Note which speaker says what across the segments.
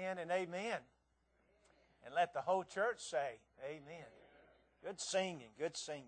Speaker 1: amen and amen. And let the whole church say amen. Good singing, good singing.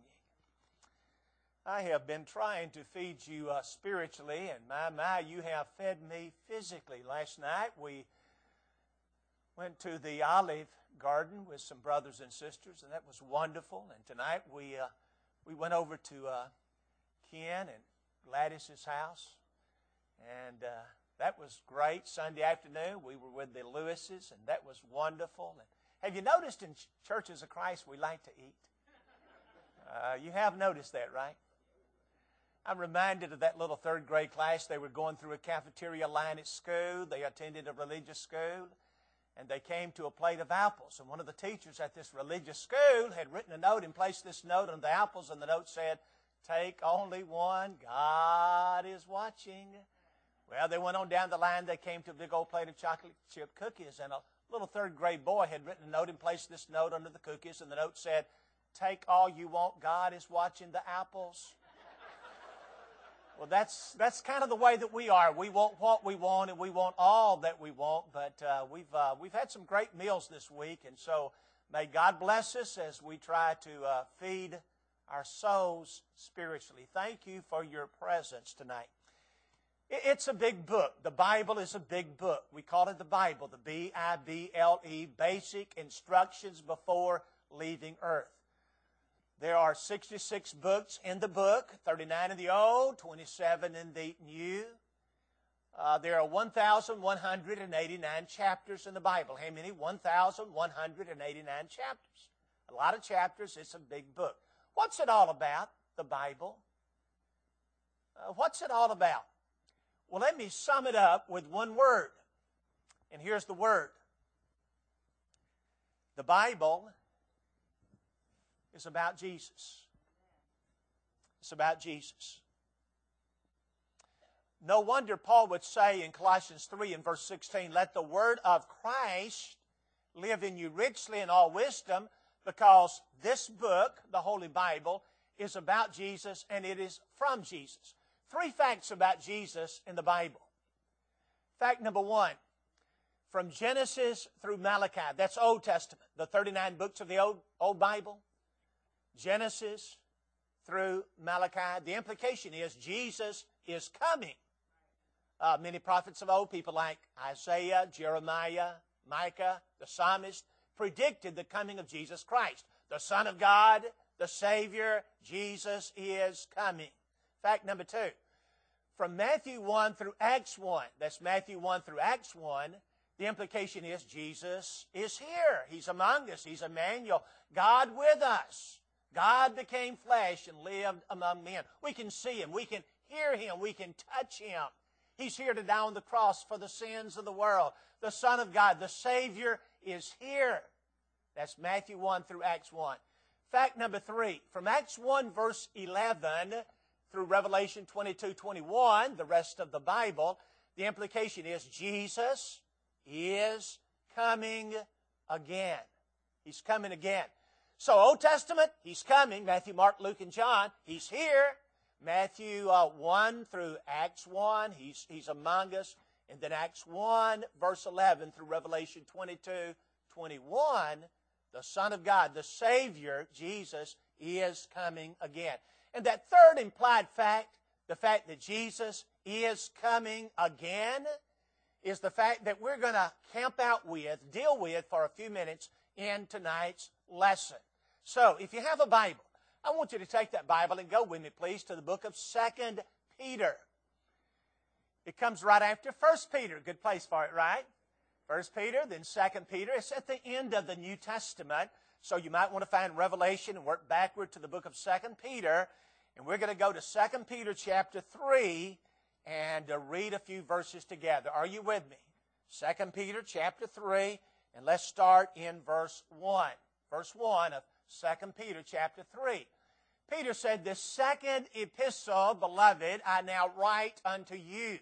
Speaker 1: I have been trying to feed you spiritually, and my, you have fed me physically. Last night we went to the Olive Garden with some brothers and sisters, and that was wonderful. And tonight we went over to Ken and Gladys's house, and that was great. Sunday afternoon we were with the Lewises, and that was wonderful. And have you noticed in Churches of Christ we like to eat? You have noticed that, right? I'm reminded of that little third grade class. They were going through a cafeteria line at school. They attended a religious school, and they came to a plate of apples. And one of the teachers at this religious school had written a note and placed this note on the apples, and the note said, "Take only one, God is watching." Well, they went on down the line. They came to a big old plate of chocolate chip cookies, and a little third grade boy had written a note and placed this note under the cookies, and the note said, "Take all you want, God is watching the apples." Well, that's kind of the way that we are. We want what we want, and we want all that we want. But we've had some great meals this week, and so may God bless us as we try to feed our souls spiritually. Thank you for your presence tonight. It's a big book. The Bible is a big book. We call it the Bible, the B-I-B-L-E, Basic Instructions Before Leaving Earth. There are 66 books in the book, 39 in the Old, 27 in the New. There are 1,189 chapters in the Bible. How many? 1,189 chapters. A lot of chapters. It's a big book. What's it all about, the Bible? What's it all about? Well, let me sum it up with one word. And here's the word. The Bible is about Jesus. It's about Jesus. No wonder Paul would say in Colossians 3 and verse 16, "Let the word of Christ live in you richly in all wisdom," because this book, the Holy Bible, is about Jesus and it is from Jesus. 3 facts about Jesus in the Bible. Fact number 1, from Genesis through Malachi, that's Old Testament, the 39 books of the Old Bible. Genesis through Malachi. The implication is Jesus is coming. Many prophets of old, people like Isaiah, Jeremiah, Micah, the psalmist, predicted the coming of Jesus Christ. The Son of God, the Savior, Jesus is coming. Fact number 2, from Matthew 1 through Acts 1, that's Matthew 1 through Acts 1, the implication is Jesus is here. He's among us. He's Emmanuel, God with us. God became flesh and lived among men. We can see Him. We can hear Him. We can touch Him. He's here to die on the cross for the sins of the world. The Son of God, the Savior, is here. That's Matthew 1 through Acts 1. Fact number 3, from Acts 1 verse 11 through Revelation 22:21, the rest of the Bible, the implication is Jesus is coming again. He's coming again. So Old Testament, He's coming. Matthew, Mark, Luke, and John, He's here. Matthew 1 through Acts 1, He's among us. And then Acts 1, verse 11 through Revelation 22:21, the Son of God, the Savior, Jesus, is coming again. And that third implied fact, the fact that Jesus is coming again, is the fact that we're going to deal with for a few minutes in tonight's lesson. So, if you have a Bible, I want you to take that Bible and go with me, please, to the book of 2 Peter. It comes right after 1 Peter. Good place for it, right? 1 Peter, then 2 Peter. It's at the end of the New Testament, so you might want to find Revelation and work backward to the book of 2 Peter. And we're going to go to 2 Peter chapter 3 and read a few verses together. Are you with me? 2 Peter chapter 3, and let's start in verse 1. Verse 1 of 2 Peter chapter 3. Peter said, "This second epistle, beloved, I now write unto you."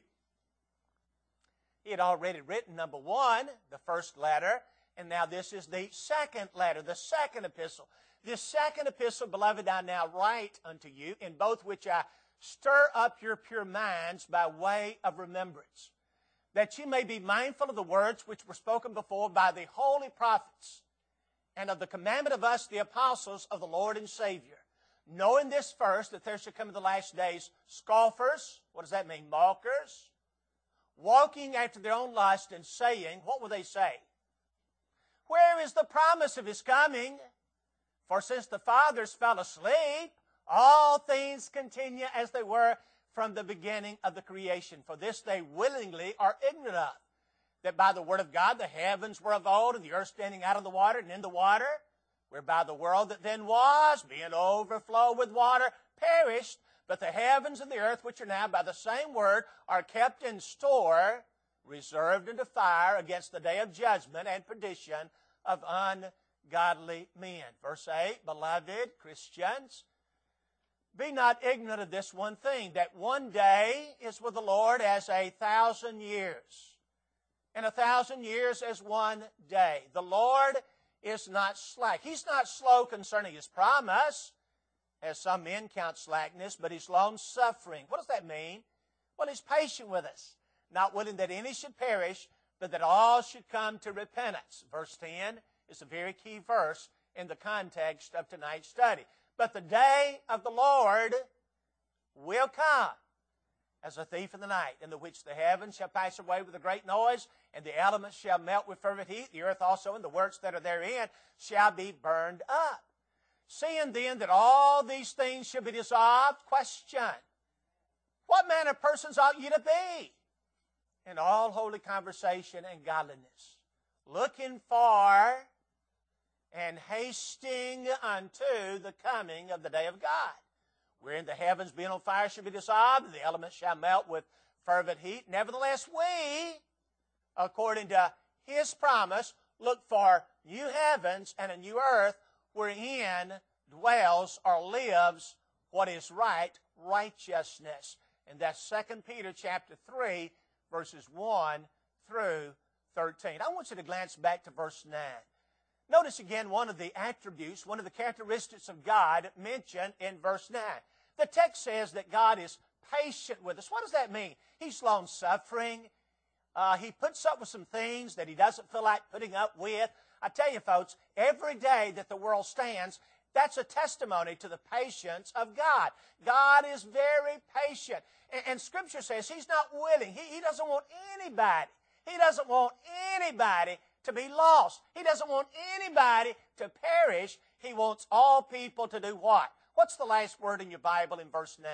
Speaker 1: He had already written number 1, the first letter, and now this is the second letter, the second epistle. "This second epistle, beloved, I now write unto you, in both which I stir up your pure minds by way of remembrance, that ye may be mindful of the words which were spoken before by the holy prophets, and of the commandment of us, the apostles of the Lord and Savior. Knowing this first, that there shall come in the last days scoffers. What does that mean? Mockers. Walking after their own lust and saying, what will they say? Where is the promise of His coming? For since the fathers fell asleep, all things continue as they were from the beginning of the creation. For this they willingly are ignorant of, that by the word of God the heavens were of old, and the earth standing out of the water and in the water, whereby the world that then was, being overflowed with water, perished. But the heavens and the earth, which are now by the same word, are kept in store, reserved unto fire against the day of judgment and perdition of ungodly men. Verse 8, beloved Christians, be not ignorant of this one thing, that one day is with the Lord as 1,000 years, and 1,000 years as one day. The Lord is not slack. He's not slow concerning His promise, as some men count slackness, but He's long-suffering. What does that mean? Well, He's patient with us, not willing that any should perish, but that all should come to repentance. Verse 10 is a very key verse in the context of tonight's study. But the day of the Lord will come as a thief in the night, in the which the heavens shall pass away with a great noise, and the elements shall melt with fervent heat. The earth also and the works that are therein shall be burned up. Seeing then that all these things shall be dissolved, question, what manner of persons ought ye to be? In all holy conversation and godliness, looking for and hasting unto the coming of the day of God, wherein the heavens being on fire shall be dissolved, and the elements shall melt with fervent heat. Nevertheless, we, according to His promise, look for new heavens and a new earth, wherein dwells or lives what is right, righteousness. And that's 2 Peter chapter 3, verses 1 through 13. I want you to glance back to verse 9. Notice again one of the attributes, one of the characteristics of God mentioned in verse 9. The text says that God is patient with us. What does that mean? He's long-suffering. He puts up with some things that He doesn't feel like putting up with. I tell you, folks, every day that the world stands, that's a testimony to the patience of God. God is very patient. And Scripture says He's not willing. He doesn't want anybody. He doesn't want anybody to be lost. He doesn't want anybody to perish. He wants all people to do what? What's the last word in your Bible in verse 9?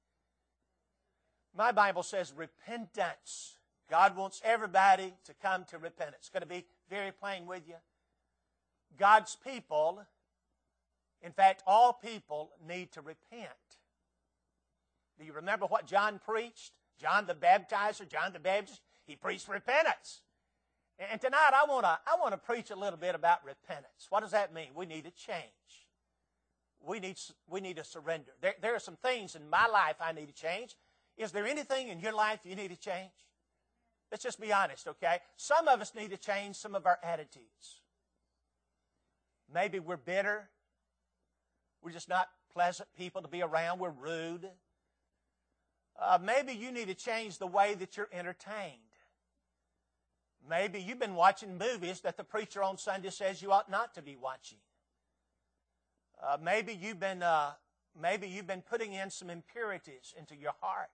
Speaker 1: My Bible says repentance. God wants everybody to come to repentance. Going to be very plain with you. God's people, in fact, all people need to repent. Do you remember what John preached? John the Baptizer, John the Baptist, he preached repentance. And tonight I want to preach a little bit about repentance. What does that mean? We need a change. We need a surrender. There are some things in my life I need to change. Is there anything in your life you need to change? Let's just be honest, okay? Some of us need to change some of our attitudes. Maybe we're bitter. We're just not pleasant people to be around. We're rude. Maybe you need to change the way that you're entertained. Maybe you've been watching movies that the preacher on Sunday says you ought not to be watching. Maybe you've been putting in some impurities into your heart.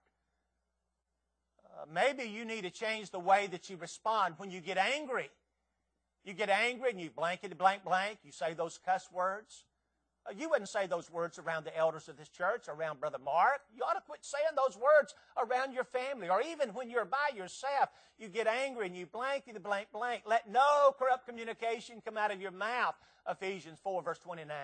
Speaker 1: Maybe you need to change the way that you respond when you get angry. You get angry and you blankety blank blank. You say those cuss words. You wouldn't say those words around the elders of this church, around Brother Mark. You ought to quit saying those words around your family. Or even when you're by yourself, you get angry and you blankety blank blank. Let no corrupt communication come out of your mouth. Ephesians 4, verse 29.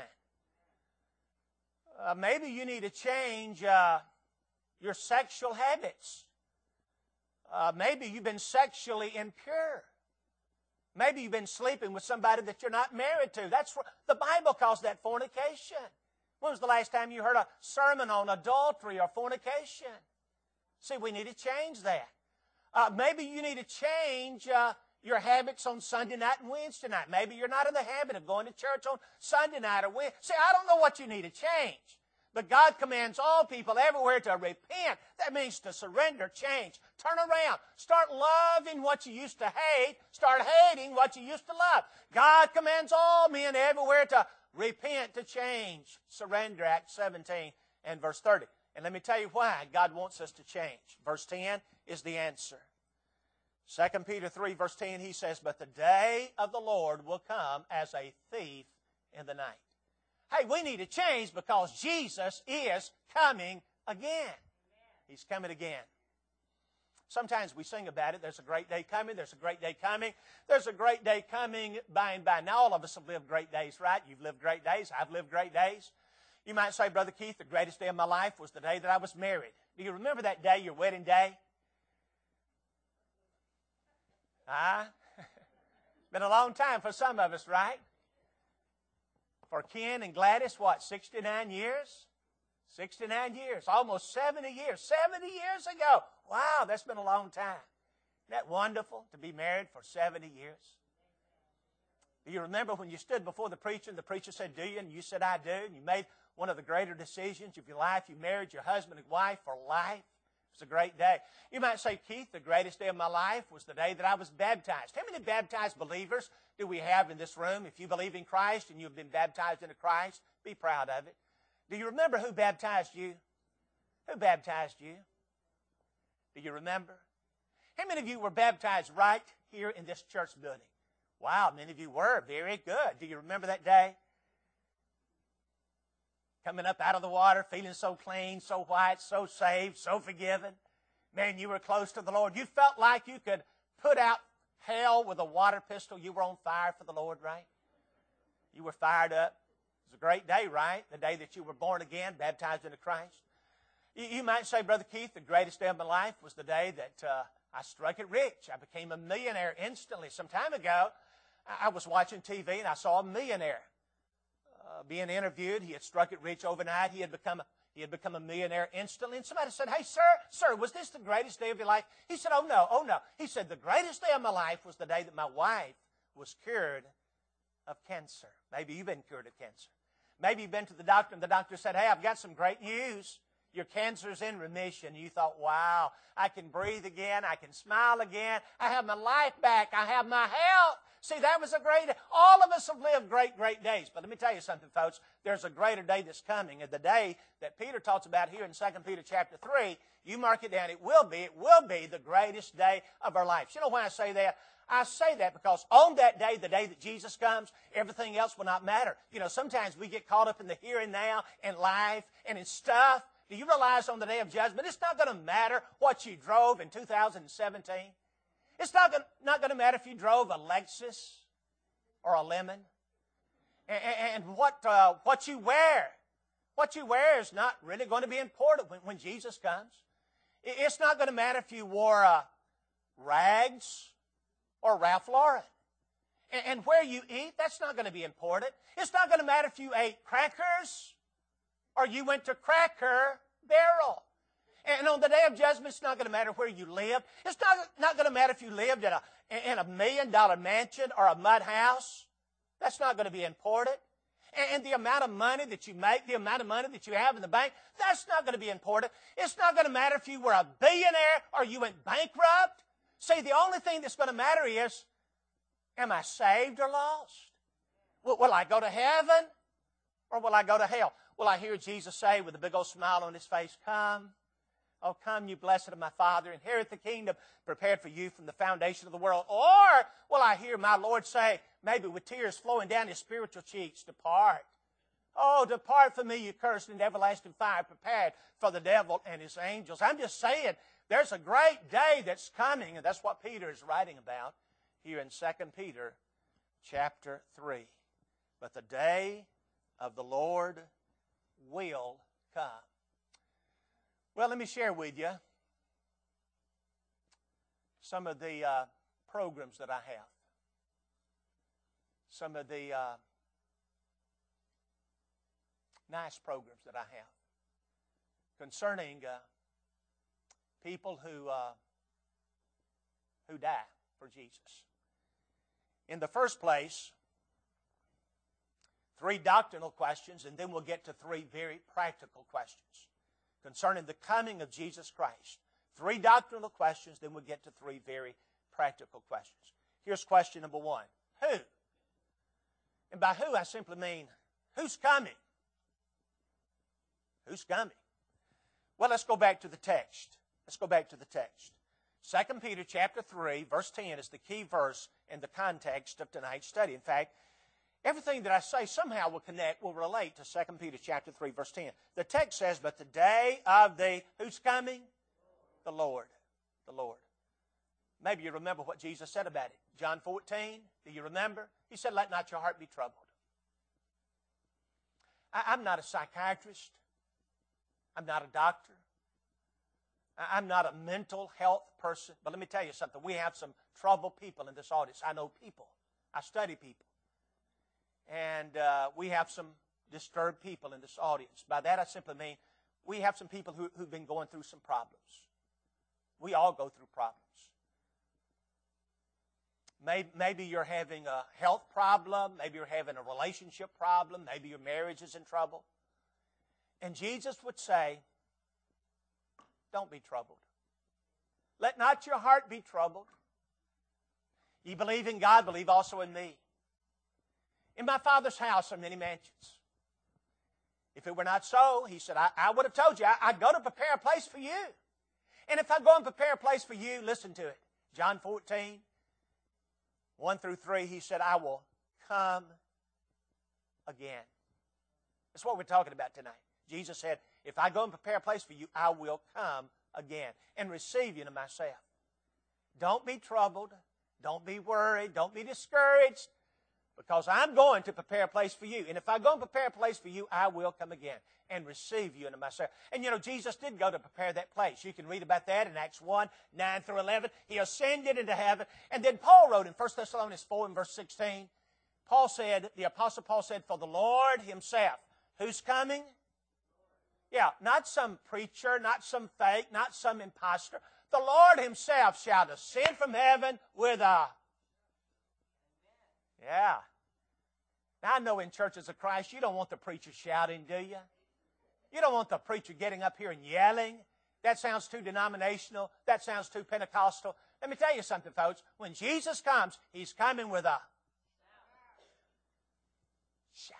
Speaker 1: Maybe you need to change your sexual habits. Maybe you've been sexually impure. Maybe you've been sleeping with somebody that you're not married to. The Bible calls that fornication. When was the last time you heard a sermon on adultery or fornication? See, we need to change that. Maybe you need to change your habits on Sunday night and Wednesday night. Maybe you're not in the habit of going to church on Sunday night or Wednesday. See, I don't know what you need to change. But God commands all people everywhere to repent. That means to surrender, change, turn around. Start loving what you used to hate. Start hating what you used to love. God commands all men everywhere to repent, to change, surrender. Acts 17 and verse 30. And let me tell you why God wants us to change. Verse 10 is the answer. 2 Peter 3 verse 10, he says, "But the day of the Lord will come as a thief in the night." Hey, we need to change because Jesus is coming again. He's coming again. Sometimes we sing about it. There's a great day coming. There's a great day coming. There's a great day coming by and by. Now, all of us have lived great days, right? You've lived great days. I've lived great days. You might say, Brother Keith, the greatest day of my life was the day that I was married. Do you remember that day, your wedding day? It's been a long time for some of us, right? For Ken and Gladys, what, 69 years? 69 years, almost 70 years. 70 years ago. Wow, that's been a long time. Isn't that wonderful to be married for 70 years? Do you remember when you stood before the preacher and the preacher said, "Do you?" And you said, "I do." And you made one of the greater decisions of your life. You married your husband and wife for life. It was a great day. You might say, "Keith, the greatest day of my life was the day that I was baptized." How many baptized believers do we have in this room? If you believe in Christ and you've been baptized into Christ, be proud of it. Do you remember who baptized you? Who baptized you? Do you remember? How many of you were baptized right here in this church building? Wow, many of you were. Very good. Do you remember that day? Coming up out of the water, feeling so clean, so white, so saved, so forgiven. Man, you were close to the Lord. You felt like you could put out hell with a water pistol. You were on fire for the Lord, right? You were fired up. It was a great day, right? The day that you were born again, baptized into Christ. You might say, "Brother Keith, the greatest day of my life was the day that I struck it rich. I became a millionaire instantly." Some time ago, I was watching TV and I saw a millionaire being interviewed. He had struck it rich overnight. He had become a millionaire instantly. And somebody said, "Hey, sir, was this the greatest day of your life?" He said, oh, no. He said, "The greatest day of my life was the day that my wife was cured of cancer." Maybe you've been cured of cancer. Maybe you've been to the doctor and the doctor said, "Hey, I've got some great news. Your cancer's in remission." You thought, "Wow, I can breathe again. I can smile again. I have my life back. I have my health." See, that was a great day. All of us have lived great, great days. But let me tell you something, folks. There's a greater day that's coming. And the day that Peter talks about here in 2 Peter chapter 3, you mark it down. It will be the greatest day of our lives. You know why I say that? I say that because on that day, the day that Jesus comes, everything else will not matter. You know, sometimes we get caught up in the here and now and life and in stuff. Do you realize on the day of judgment, it's not going to matter what you drove in 2017? It's not going to matter if you drove a Lexus or a Lemon. And what you wear. What you wear is not really going to be important when Jesus comes. It's not going to matter if you wore rags or Ralph Lauren. And where you eat, that's not going to be important. It's not going to matter if you ate crackers or you went to Cracker Barrel. And on the day of judgment, it's not going to matter where you live. It's not going to matter if you lived in a $1 million mansion or a mud house. That's not going to be important. And the amount of money that you make, the amount of money that you have in the bank, that's not going to be important. It's not going to matter if you were a billionaire or you went bankrupt. See, the only thing that's going to matter is, am I saved or lost? Will I go to heaven or will I go to hell? Will I hear Jesus say with a big old smile on his face, "Come, oh, come, you blessed of my Father, inherit the kingdom prepared for you from the foundation of the world." Or will I hear my Lord say, maybe with tears flowing down his spiritual cheeks, "Depart. Oh, depart from me, you cursed, into everlasting fire prepared for the devil and his angels." I'm just saying, there's a great day that's coming, and that's what Peter is writing about here in 2 Peter chapter 3. But the day of the Lord will come. Well, let me share with you some of the programs that I have. Some of the nice programs that I have concerning people who die for Jesus. In the first place, 3 doctrinal questions, and then we'll get to 3 very practical questions concerning the coming of Jesus Christ. 3 doctrinal questions, then we'll get to 3 very practical questions. Here's question number 1. Who? And by who, I simply mean, who's coming? Who's coming? Well, let's go back to the text. Let's go back to the text. 2 Peter chapter 3, verse 10 is the key verse in the context of tonight's study. In fact, everything that I say somehow will relate to 2 Peter chapter 3, verse 10. The text says, but the day of the, who's coming? The Lord. The Lord. Maybe you remember what Jesus said about it. John 14, do you remember? He said, let not your heart be troubled. I'm not a psychiatrist. I'm not a doctor. I'm not a mental health person. But let me tell you something. We have some troubled people in this audience. I know people. I study people. And we have some disturbed people in this audience. By that I simply mean we have some people who've been going through some problems. We all go through problems. Maybe you're having a health problem. Maybe you're having a relationship problem. Maybe your marriage is in trouble. And Jesus would say, don't be troubled. Let not your heart be troubled. Ye believe in God, believe also in me. In my Father's house are many mansions. If it were not so, he said, I would have told you, I'd go to prepare a place for you. And if I go and prepare a place for you, listen to it. John 14, 1 through 3, he said, I will come again. That's what we're talking about tonight. Jesus said, if I go and prepare a place for you, I will come again and receive you to myself. Don't be troubled. Don't be worried. Don't be discouraged. Because I'm going to prepare a place for you. And if I go and prepare a place for you, I will come again and receive you into myself. And you know, Jesus did go to prepare that place. You can read about that in Acts 1, 9 through 11. He ascended into heaven. And then Paul wrote in 1 Thessalonians 4 and verse 16, Paul said, the Apostle Paul said, for the Lord himself, who's coming? Yeah, not some preacher, not some fake, not some imposter. The Lord himself shall descend from heaven with a... Yeah. Now, I know in churches of Christ, you don't want the preacher shouting, do you? You don't want the preacher getting up here and yelling. That sounds too denominational. That sounds too Pentecostal. Let me tell you something, folks. When Jesus comes, he's coming with a shout.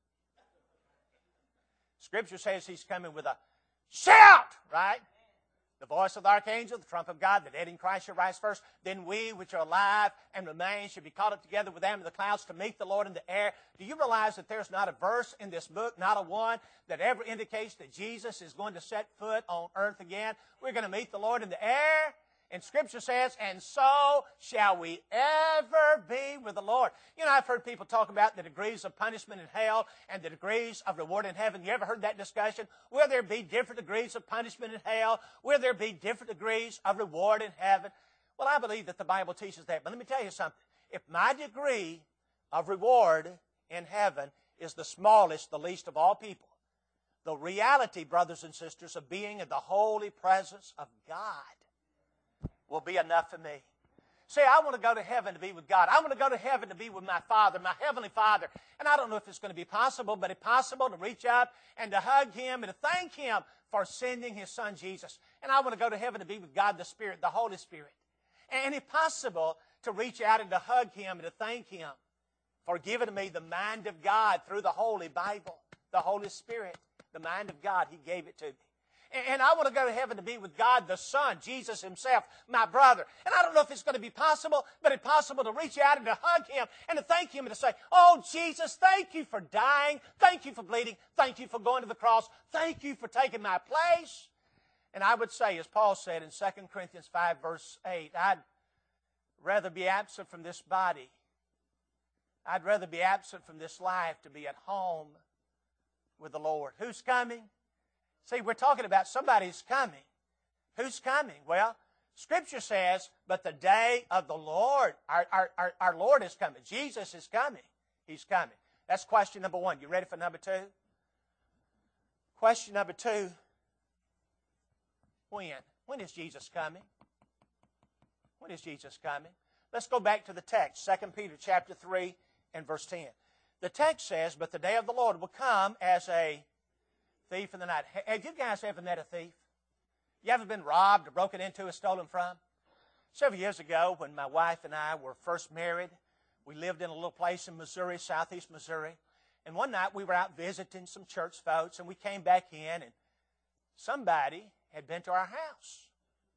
Speaker 1: Scripture says he's coming with a shout, right? The voice of the archangel, the trump of God, the dead in Christ shall rise first. Then we which are alive and remain shall be caught up together with them in the clouds to meet the Lord in the air. Do you realize that there's not a verse in this book, not a one, that ever indicates that Jesus is going to set foot on earth again? We're going to meet the Lord in the air. And Scripture says, and so shall we ever be with the Lord. You know, I've heard people talk about the degrees of punishment in hell and the degrees of reward in heaven. You ever heard that discussion? Will there be different degrees of punishment in hell? Will there be different degrees of reward in heaven? Well, I believe that the Bible teaches that. But let me tell you something. If my degree of reward in heaven is the smallest, the least of all people, the reality, brothers and sisters, of being in the holy presence of God will be enough for me. See, I want to go to heaven to be with God. I want to go to heaven to be with my Father, my Heavenly Father. And I don't know if it's going to be possible, but it's possible to reach up and to hug Him and to thank Him for sending His Son Jesus. And I want to go to heaven to be with God the Spirit, the Holy Spirit. And it's possible to reach out and to hug Him and to thank Him for giving me the mind of God through the Holy Bible, the Holy Spirit, the mind of God. He gave it to me. And I want to go to heaven to be with God the Son, Jesus Himself, my brother. And I don't know if it's going to be possible, but it's possible to reach out and to hug Him and to thank Him and to say, oh, Jesus, thank you for dying. Thank you for bleeding. Thank you for going to the cross. Thank you for taking my place. And I would say, as Paul said in 2 Corinthians 5, verse 8, I'd rather be absent from this body. I'd rather be absent from this life to be at home with the Lord. Who's coming? See, we're talking about somebody's coming. Who's coming? Well, Scripture says, but the day of the Lord, our Lord is coming. Jesus is coming. He's coming. That's question number one. You ready for number two? Question number two, when? When is Jesus coming? When is Jesus coming? Let's go back to the text, 2 Peter chapter 3 and verse 10. The text says, but the day of the Lord will come as a thief in the night. Have you guys ever met a thief? You ever been robbed or broken into or stolen from? Several years ago, when my wife and I were first married, we lived in a little place in Missouri, southeast Missouri. And one night we were out visiting some church folks, and we came back in, and somebody had been to our house.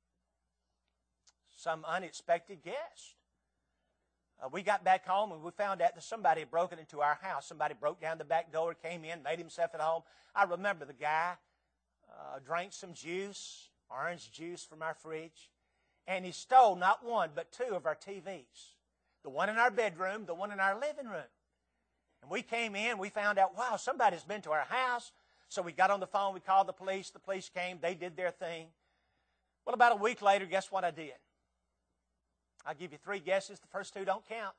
Speaker 1: Some unexpected guest. We got back home, and we found out that somebody had broken into our house. Somebody broke down the back door, came in, made himself at home. I remember the guy drank some juice, orange juice from our fridge, and he stole not one but two of our TVs. The one in our bedroom, the one in our living room. And we came in, we found out, wow, somebody's been to our house. So we got on the phone, we called the police came, they did their thing. Well, about a week later, guess what I did? I'll give you 3 guesses, the first 2 don't count.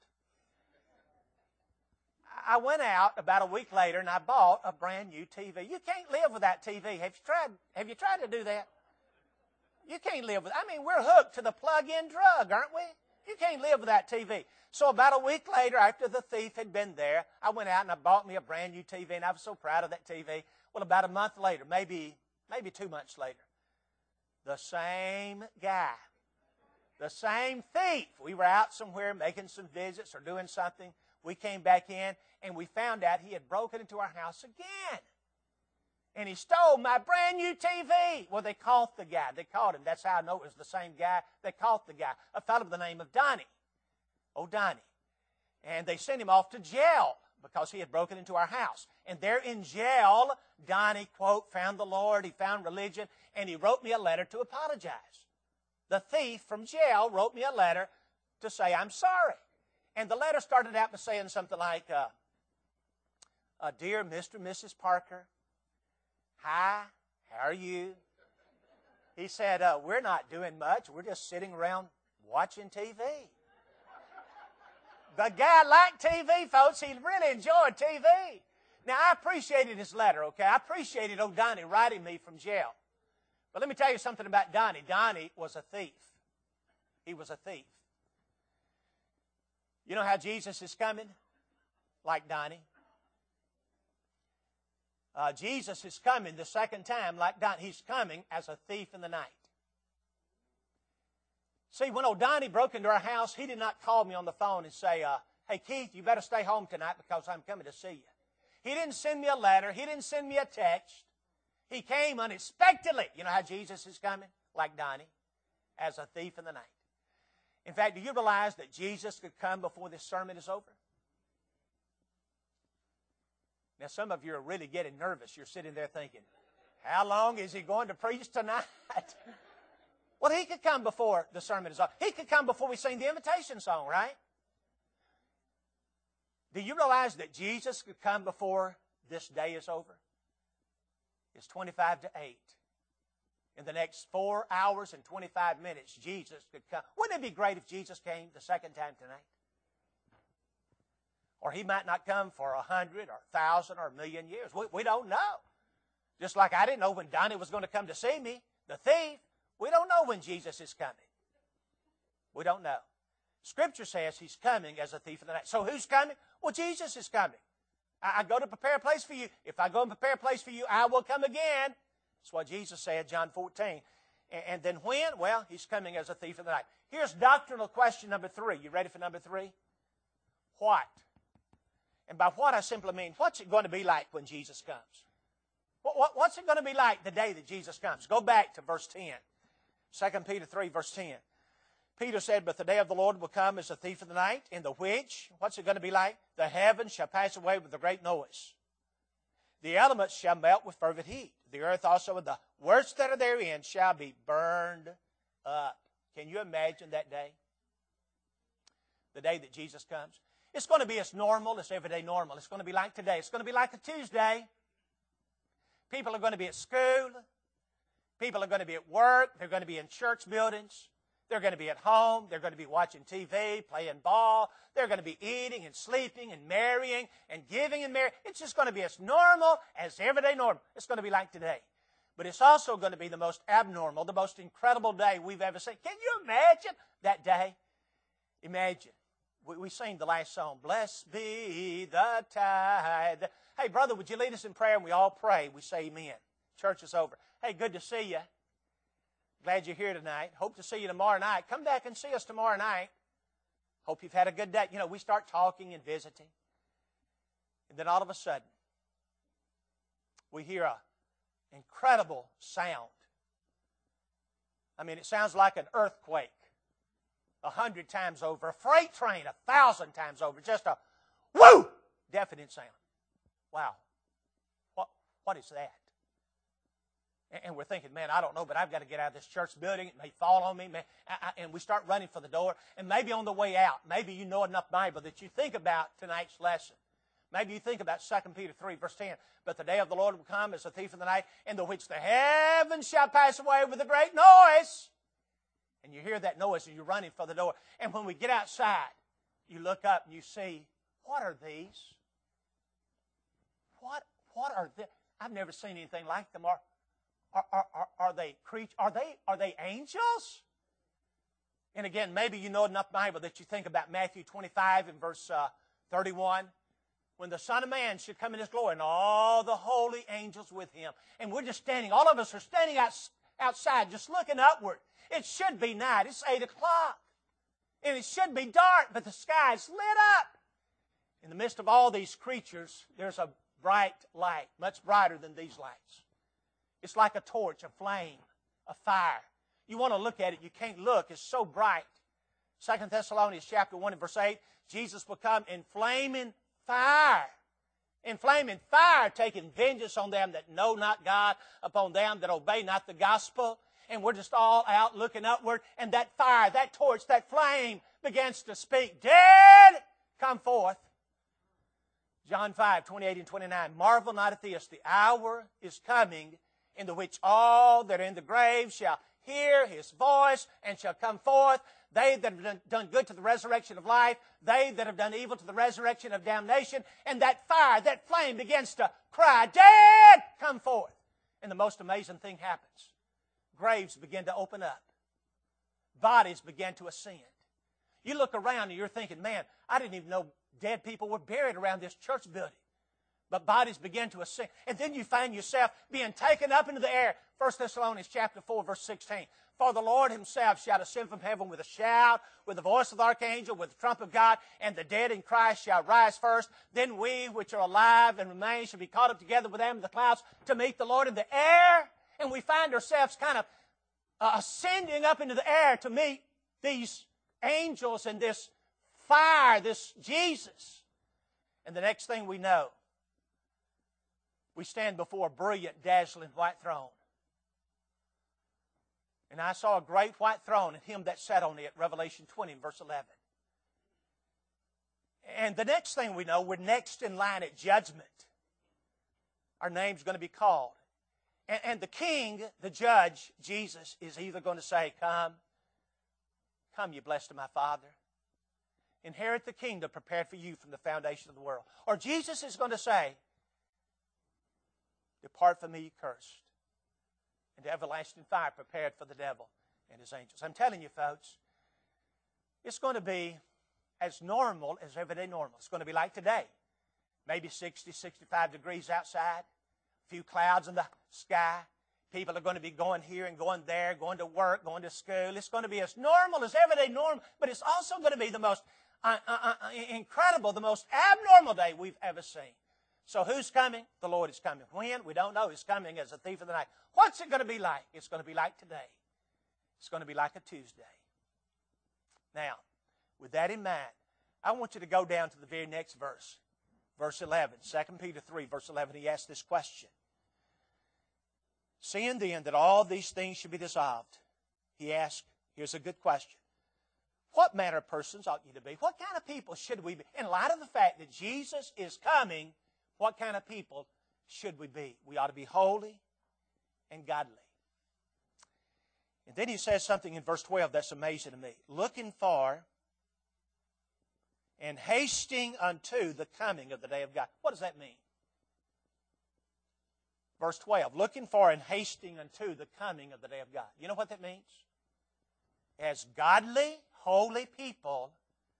Speaker 1: I went out about a week later and I bought a brand new TV. You can't live without TV. Have you tried to do that? You can't live with, we're hooked to the plug-in drug, aren't we? You can't live without TV. So about a week later, after the thief had been there, I went out and I bought me a brand new TV, and I was so proud of that TV. Well, about a month later, maybe 2 months later, the same guy, the same thief, we were out somewhere making some visits or doing something. We came back in, and we found out he had broken into our house again. And he stole my brand new TV. Well, they caught the guy. They caught him. That's how I know it was the same guy. They caught the guy, a fellow by the name of Donnie. Oh, Donnie. And they sent him off to jail because he had broken into our house. And there in jail, Donnie, quote, found the Lord, he found religion, and he wrote me a letter to apologize. The thief from jail wrote me a letter to say, I'm sorry. And the letter started out by saying something like, Dear Mr. and Mrs. Parker, hi, how are you? He said, we're not doing much. We're just sitting around watching TV. The guy liked TV, folks. He really enjoyed TV. Now, I appreciated his letter, okay? I appreciated old Donnie writing me from jail. But let me tell you something about Donnie. Donnie was a thief. He was a thief. You know how Jesus is coming? Like Donnie. Jesus is coming the second time like Donnie. He's coming as a thief in the night. See, when old Donnie broke into our house, he did not call me on the phone and say, hey, Keith, you better stay home tonight because I'm coming to see you. He didn't send me a letter. He didn't send me a text. He came unexpectedly. You know how Jesus is coming? Like Donnie, as a thief in the night. In fact, do you realize that Jesus could come before this sermon is over? Now, some of you are really getting nervous. You're sitting there thinking, how long is he going to preach tonight? Well, he could come before the sermon is over. He could come before we sing the invitation song, right? Do you realize that Jesus could come before this day is over? It's 25 to 8. In the next 4 hours and 25 minutes, Jesus could come. Wouldn't it be great if Jesus came the second time tonight? Or he might not come for 100 or 1,000 or 1,000,000 years. We don't know. Just like I didn't know when Donnie was going to come to see me, the thief. We don't know when Jesus is coming. We don't know. Scripture says he's coming as a thief in the night. So who's coming? Well, Jesus is coming. I go to prepare a place for you. If I go and prepare a place for you, I will come again. That's what Jesus said, John 14. And then when? Well, he's coming as a thief in the night. Here's doctrinal question number 3. You ready for number 3? What? And by what I simply mean, what's it going to be like when Jesus comes? What's it going to be like the day that Jesus comes? Go back to verse 10. 2 Peter 3, verse 10. Peter said, but the day of the Lord will come as a thief in the night, in the which, what's it going to be like? The heavens shall pass away with a great noise. The elements shall melt with fervent heat. The earth also and the works that are therein shall be burned up. Can you imagine that day? The day that Jesus comes. It's going to be as normal as everyday normal. It's going to be like today. It's going to be like a Tuesday. People are going to be at school. People are going to be at work. They're going to be in church buildings. They're going to be at home. They're going to be watching TV, playing ball. They're going to be eating and sleeping and marrying and giving and marrying. It's just going to be as normal as everyday normal. It's going to be like today. But it's also going to be the most abnormal, the most incredible day we've ever seen. Can you imagine that day? Imagine We sing the last song, Blessed be the tide. Hey, brother, would you lead us in prayer? And we all pray. We say amen. Church is over. Hey, good to see you. Glad you're here tonight. Hope to see you tomorrow night. Come back and see us tomorrow night. Hope you've had a good day. You know, we start talking and visiting. And then all of a sudden, we hear an incredible sound. I mean, it sounds like an earthquake 100 times over, a freight train 1,000 times over, just a whoo, deafening sound. Wow. What is that? And we're thinking, man, I don't know, but I've got to get out of this church building. It may fall on me. And we start running for the door. And maybe on the way out, maybe you know enough Bible that you think about tonight's lesson. Maybe you think about 2 Peter 3, verse 10. But the day of the Lord will come as a thief in the night, in the which the heavens shall pass away with a great noise. And you hear that noise and you're running for the door. And when we get outside, you look up and you see, what are these? What are they? I've never seen anything like them. Are they creatures? Are they angels? And again, maybe you know enough Bible that you think about Matthew 25 and verse 31. When the Son of Man should come in His glory and all the holy angels with Him. And we're just standing, all of us are standing outside just looking upward. It should be night. It's 8 o'clock. And it should be dark, but the sky is lit up. In the midst of all these creatures, there's a bright light, much brighter than these lights. It's like a torch, a flame, a fire. You want to look at it, you can't look. It's so bright. 2 Thessalonians chapter 1 and verse 8, Jesus will come in flaming fire. In flaming fire, taking vengeance on them that know not God, upon them that obey not the gospel. And we're just all out looking upward. And that fire, that torch, that flame begins to speak. Dead, come forth. John 5, 28 and 29. Marvel not at this. The hour is coming in the which all that are in the grave shall hear His voice and shall come forth. They that have done good to the resurrection of life, they that have done evil to the resurrection of damnation. And that fire, that flame begins to cry, dead, come forth. And the most amazing thing happens. Graves begin to open up. Bodies begin to ascend. You look around and you're thinking, man, I didn't even know dead people were buried around this church building. But bodies begin to ascend. And then you find yourself being taken up into the air. 1 Thessalonians chapter 4, verse 16. For the Lord Himself shall ascend from heaven with a shout, with the voice of the archangel, with the trump of God, and the dead in Christ shall rise first. Then we which are alive and remain shall be caught up together with them in the clouds to meet the Lord in the air. And we find ourselves kind of ascending up into the air to meet these angels and this fire, this Jesus. And the next thing we know, we stand before a brilliant, dazzling white throne. And I saw a great white throne and Him that sat on it, Revelation 20, verse 11. And the next thing we know, we're next in line at judgment. Our name's going to be called. And the King, the Judge, Jesus, is either going to say, come, you blessed of my Father. Inherit the kingdom prepared for you from the foundation of the world. Or Jesus is going to say, depart from me, you cursed, into everlasting fire prepared for the devil and his angels. I'm telling you, folks, it's going to be as normal as everyday normal. It's going to be like today. Maybe 60, 65 degrees outside, a few clouds in the sky. People are going to be going here and going there, going to work, going to school. It's going to be as normal as everyday normal, but it's also going to be the most incredible, the most abnormal day we've ever seen. So who's coming? The Lord is coming. When? We don't know. He's coming as a thief in the night. What's it going to be like? It's going to be like today. It's going to be like a Tuesday. Now, with that in mind, I want you to go down to the very next verse. Verse 11, 2 Peter 3, verse 11, he asks this question. Seeing then that all these things should be dissolved, he asks, here's a good question. What manner of persons ought you to be? What kind of people should we be? In light of the fact that Jesus is coming, what kind of people should we be? We ought to be holy and godly. And then he says something in verse 12 that's amazing to me. Looking for and hasting unto the coming of the day of God. What does that mean? Verse 12, looking for and hasting unto the coming of the day of God. You know what that means? As godly, holy people,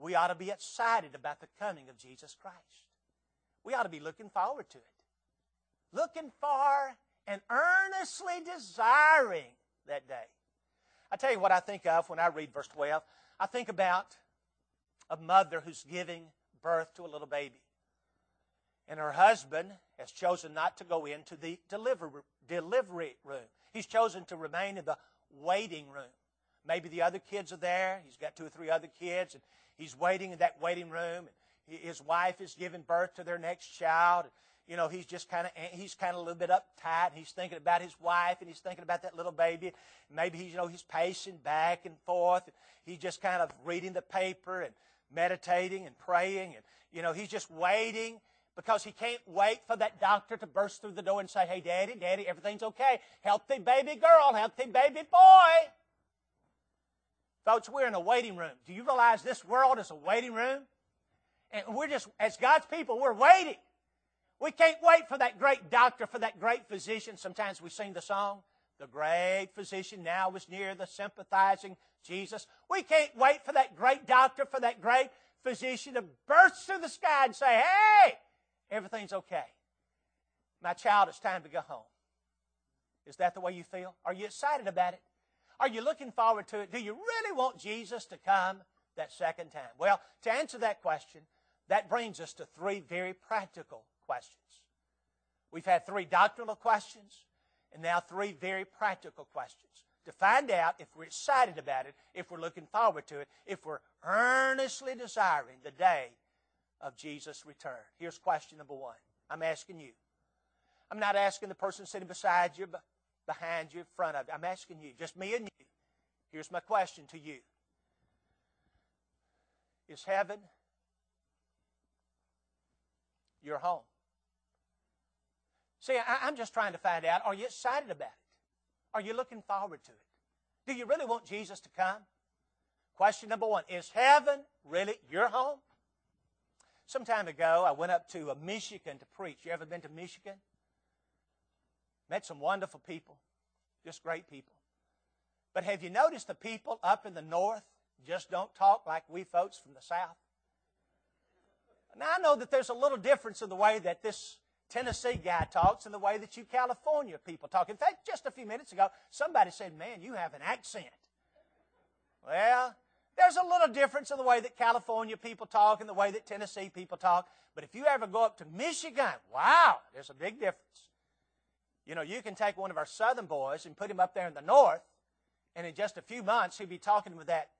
Speaker 1: we ought to be excited about the coming of Jesus Christ. We ought to be looking forward to it. Looking for and earnestly desiring that day. I tell you what I think of when I read verse 12. I think about a mother who's giving birth to a little baby. And her husband has chosen not to go into the delivery room. He's chosen to remain in the waiting room. Maybe the other kids are there. He's got 2 or 3 other kids, and he's waiting in that waiting room. And his wife is giving birth to their next child. You know, he's kind of a little bit uptight. And he's thinking about his wife, and he's thinking about that little baby. Maybe he's pacing back and forth. He's just kind of reading the paper and meditating and praying, and he's just waiting. Because he can't wait for that doctor to burst through the door and say, "Hey, Daddy, everything's okay. Healthy baby girl, healthy baby boy." Folks, we're in a waiting room. Do you realize this world is a waiting room? And we're just, as God's people, we're waiting. We can't wait for that great doctor, for that great physician. Sometimes we sing the song, "The great physician now is near, the sympathizing Jesus." We can't wait for that great doctor, for that great physician to burst through the sky and say, "Hey, everything's okay. My child, it's time to go home." Is that the way you feel? Are you excited about it? Are you looking forward to it? Do you really want Jesus to come that second time? Well, to answer that question, that brings us to 3 very practical questions. We've had 3 doctrinal questions, and now 3 very practical questions to find out if we're excited about it, if we're looking forward to it, if we're earnestly desiring the day of Jesus' return. Here's question number 1. I'm asking you. I'm not asking the person sitting beside you, behind you, in front of you. I'm asking you, just me and you. Here's my question to you. Is heaven your home? See, I'm just trying to find out, are you excited about it? Are you looking forward to it? Do you really want Jesus to come? Question number 1, is heaven really your home? Some time ago, I went up to Michigan to preach. You ever been to Michigan? Met some wonderful people, just great people. But have you noticed the people up in the north just don't talk like we folks from the south? Now, I know that there's a little difference in the way that this Tennessee guy talks and the way that you California people talk. In fact, just a few minutes ago, somebody said, "Man, you have an accent." Well, there's a little difference in the way that California people talk and the way that Tennessee people talk. But if you ever go up to Michigan, wow, there's a big difference. You can take one of our southern boys and put him up there in the north, and in just a few months, he'll be talking with that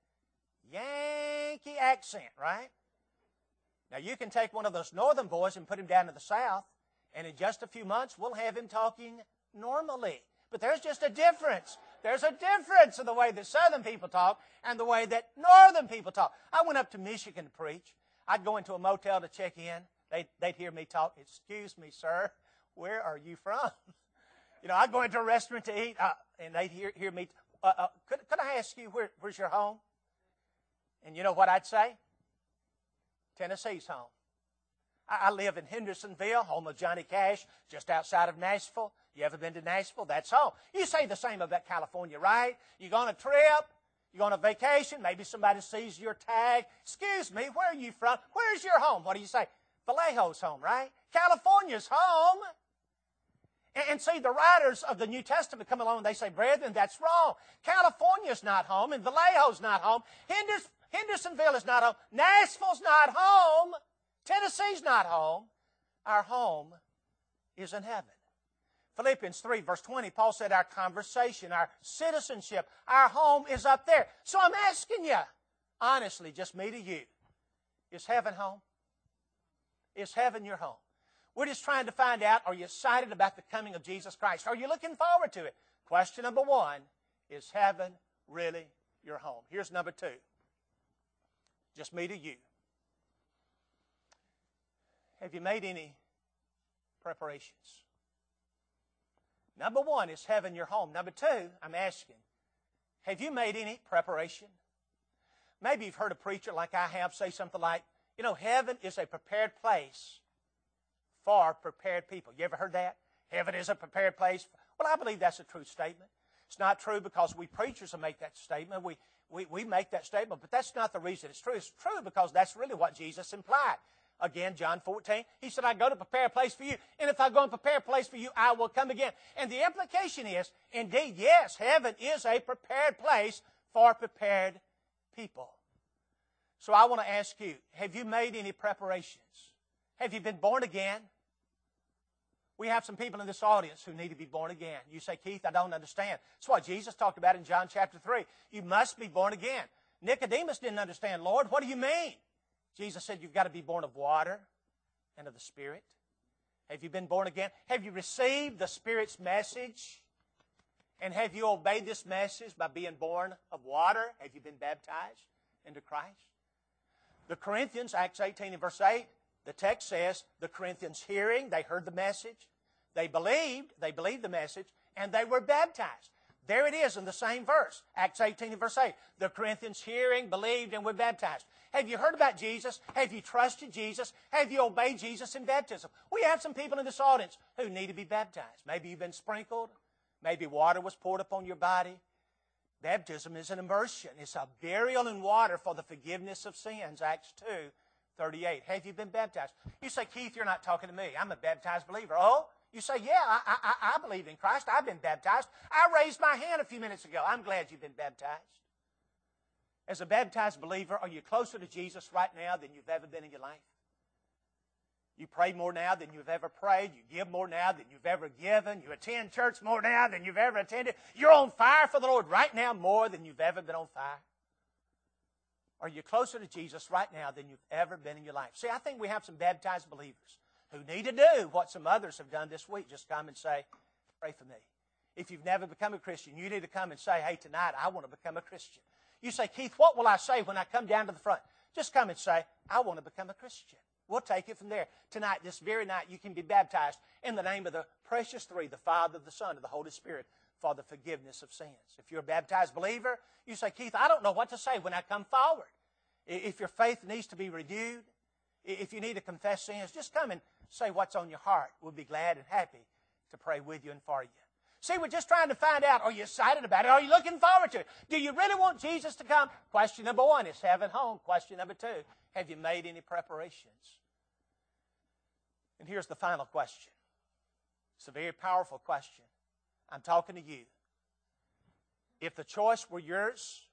Speaker 1: Yankee accent, right? Now, you can take one of those northern boys and put him down to the south, and in just a few months, we'll have him talking normally. But there's just a difference. There's a difference in the way that southern people talk and the way that northern people talk. I went up to Michigan to preach. I'd go into a motel to check in. They'd hear me talk. "Excuse me, sir, where are you from?" I'd go into a restaurant to eat, and they'd hear me. Could I ask you, where's your home? And you know what I'd say? Tennessee's home. I live in Hendersonville, home of Johnny Cash, just outside of Nashville. You ever been to Nashville? That's home. You say the same about California, right? You go on a trip, you go on a vacation, maybe somebody sees your tag. "Excuse me, where are you from? Where's your home?" What do you say? Vallejo's home, right? California's home. And see, the writers of the New Testament come along and they say, "Brethren, that's wrong. California's not home, and Vallejo's not home. Hendersonville is not home. Nashville's not home. Tennessee's not home. Our home is in heaven." Philippians 3, verse 20, Paul said our conversation, our citizenship, our home is up there. So I'm asking you, honestly, just me to you, is heaven home? Is heaven your home? We're just trying to find out, are you excited about the coming of Jesus Christ? Are you looking forward to it? Question number 1, is heaven really your home? Here's number 2, just me to you. Have you made any preparations? Number 1, is heaven your home? Number 2, I'm asking, have you made any preparation? Maybe you've heard a preacher like I have say something like, heaven is a prepared place for prepared people. You ever heard that? Heaven is a prepared place. Well, I believe that's a true statement. It's not true because we preachers will make that statement. We We make that statement, but that's not the reason it's true. It's true because that's really what Jesus implied. Again, John 14, he said, I go to prepare a place for you, and if I go and prepare a place for you, I will come again. And the implication is, indeed, yes, heaven is a prepared place for prepared people. So I want to ask you, have you made any preparations? Have you been born again? We have some people in this audience who need to be born again. You say, Keith, I don't understand. That's what Jesus talked about in John chapter 3. You must be born again. Nicodemus didn't understand. Lord, what do you mean? Jesus said, you've got to be born of water and of the Spirit. Have you been born again? Have you received the Spirit's message? And have you obeyed this message by being born of water? Have you been baptized into Christ? The Corinthians, Acts 18 and verse 8, the text says, the Corinthians hearing, they heard the message, they believed the message, and they were baptized. There it is in the same verse, Acts 18 and verse 8. The Corinthians hearing, believed, and were baptized. Have you heard about Jesus? Have you trusted Jesus? Have you obeyed Jesus in baptism? We have some people in this audience who need to be baptized. Maybe you've been sprinkled. Maybe water was poured upon your body. Baptism is an immersion. It's a burial in water for the forgiveness of sins, Acts 2:38. Have you been baptized? You say, Keith, you're not talking to me. I'm a baptized believer. Oh? You say, yeah, I believe in Christ. I've been baptized. I raised my hand a few minutes ago. I'm glad you've been baptized. As a baptized believer, are you closer to Jesus right now than you've ever been in your life? You pray more now than you've ever prayed. You give more now than you've ever given. You attend church more now than you've ever attended. You're on fire for the Lord right now more than you've ever been on fire. Are you closer to Jesus right now than you've ever been in your life? See, I think we have some baptized believers who need to do what some others have done this week. Just come and say, pray for me. If you've never become a Christian, you need to come and say, hey, tonight I want to become a Christian. You say, Keith, what will I say when I come down to the front? Just come and say, I want to become a Christian. We'll take it from there. Tonight, this very night, you can be baptized in the name of the precious three, the Father, the Son, and the Holy Spirit, for the forgiveness of sins. If you're a baptized believer, you say, Keith, I don't know what to say when I come forward. If your faith needs to be renewed, if you need to confess sins, just come and say what's on your heart. We'll be glad and happy to pray with you and for you. See, we're just trying to find out, are you excited about it? Are you looking forward to it? Do you really want Jesus to come? Question number one, is heaven home? Question number two, have you made any preparations? And here's the final question. It's a very powerful question. I'm talking to you. If the choice were yours,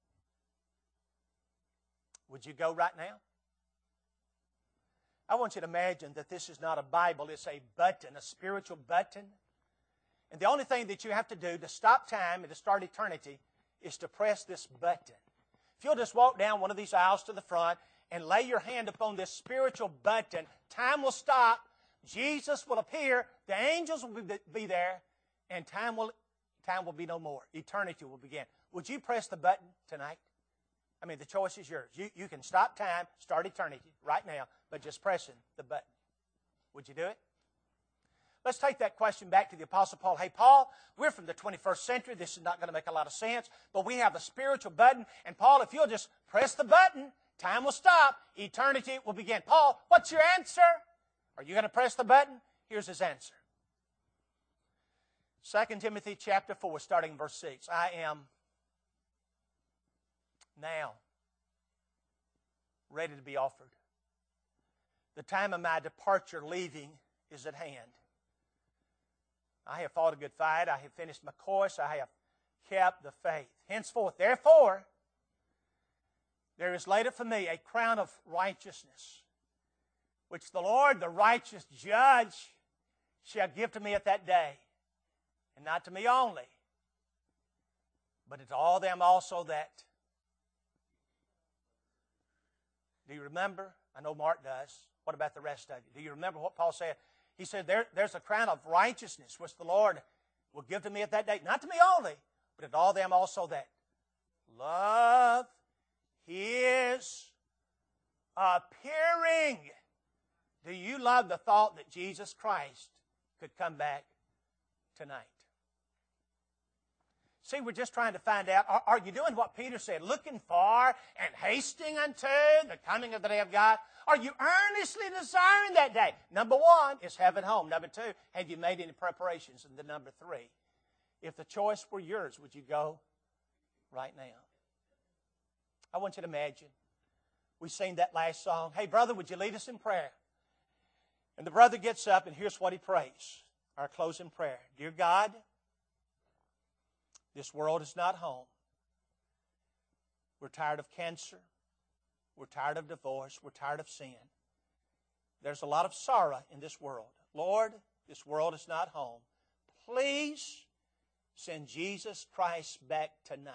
Speaker 1: would you go right now? I want you to imagine that this is not a Bible, it's a button, a spiritual button. And the only thing that you have to do to stop time and to start eternity is to press this button. If you'll just walk down one of these aisles to the front and lay your hand upon this spiritual button, time will stop, Jesus will appear, the angels will be there, and time will be no more. Eternity will begin. Would you press the button tonight? I mean, the choice is yours. You can stop time, start eternity right now, but just pressing the button. Would you do it? Let's take that question back to the Apostle Paul. Hey, Paul, we're from the 21st century. This is not going to make a lot of sense, but we have a spiritual button. And Paul, if you'll just press the button, time will stop. Eternity will begin. Paul, what's your answer? Are you going to press the button? Here's his answer. 2 Timothy chapter 4, starting in verse 6. I am now ready to be offered. The time of my departure, leaving, is at hand. I have fought a good fight. I have finished my course. I have kept the faith. Henceforth, therefore, there is laid up for me a crown of righteousness, which the Lord, the righteous judge, shall give to me at that day. And not to me only, but to all them also that. Do you remember? I know Mark does. What about the rest of you? Do you remember what Paul said? He said, there's a crown of righteousness which the Lord will give to me at that day. Not to me only, but to all them also that love His appearing. Do you love the thought that Jesus Christ could come back tonight? See, we're just trying to find out, are you doing what Peter said, looking for and hasting unto the coming of the day of God? Are you earnestly desiring that day? Number one, is heaven home? Number two, have you made any preparations? And then number three, if the choice were yours, would you go right now? I want you to imagine. We sang that last song. Hey, brother, would you lead us in prayer? And the brother gets up, and here's what he prays. Our closing prayer. Dear God, this world is not home. We're tired of cancer. We're tired of divorce. We're tired of sin. There's a lot of sorrow in this world. Lord, this world is not home. Please send Jesus Christ back tonight.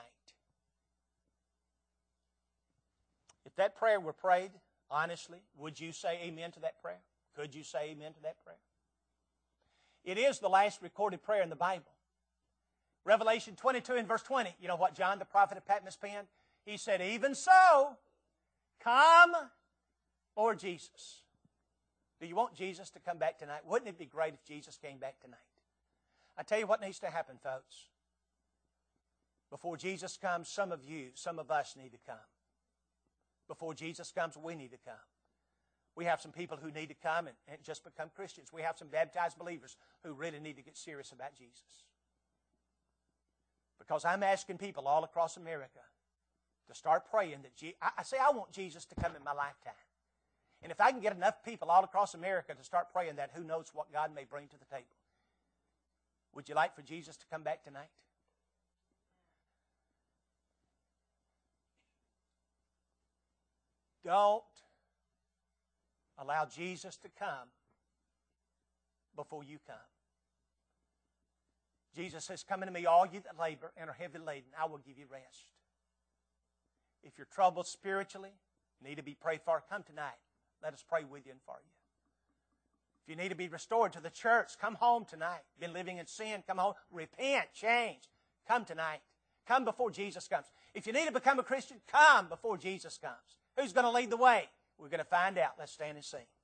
Speaker 1: If that prayer were prayed honestly, would you say amen to that prayer? Could you say amen to that prayer? It is the last recorded prayer in the Bible. Revelation 22 and verse 20. You know what John the prophet of Patmos penned? He said, even so, come, Lord Jesus. Do you want Jesus to come back tonight? Wouldn't it be great if Jesus came back tonight? I tell you what needs to happen, folks. Before Jesus comes, some of us need to come. Before Jesus comes, we need to come. We have some people who need to come and just become Christians. We have some baptized believers who really need to get serious about Jesus. Because I'm asking people all across America to start praying that I want Jesus to come in my lifetime. And if I can get enough people all across America to start praying that, who knows what God may bring to the table. Would you like for Jesus to come back tonight? Don't allow Jesus to come before you come. Jesus says, come unto me, all you that labor and are heavy laden, I will give you rest. If you're troubled spiritually, need to be prayed for, come tonight. Let us pray with you and for you. If you need to be restored to the church, come home tonight. Been living in sin, come home. Repent, change. Come tonight. Come before Jesus comes. If you need to become a Christian, come before Jesus comes. Who's going to lead the way? We're going to find out. Let's stand and sing.